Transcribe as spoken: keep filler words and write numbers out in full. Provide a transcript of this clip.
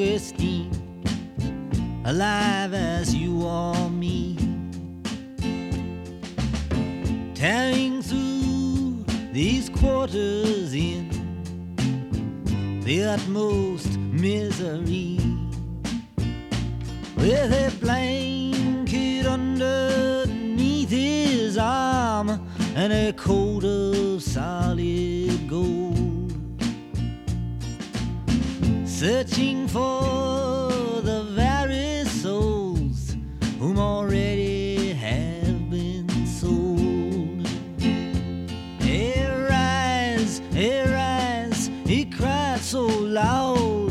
esteem, alive as you or me, tearing through these quarters in the utmost misery, with a blanket underneath his arm and a coat of solid gold, searching for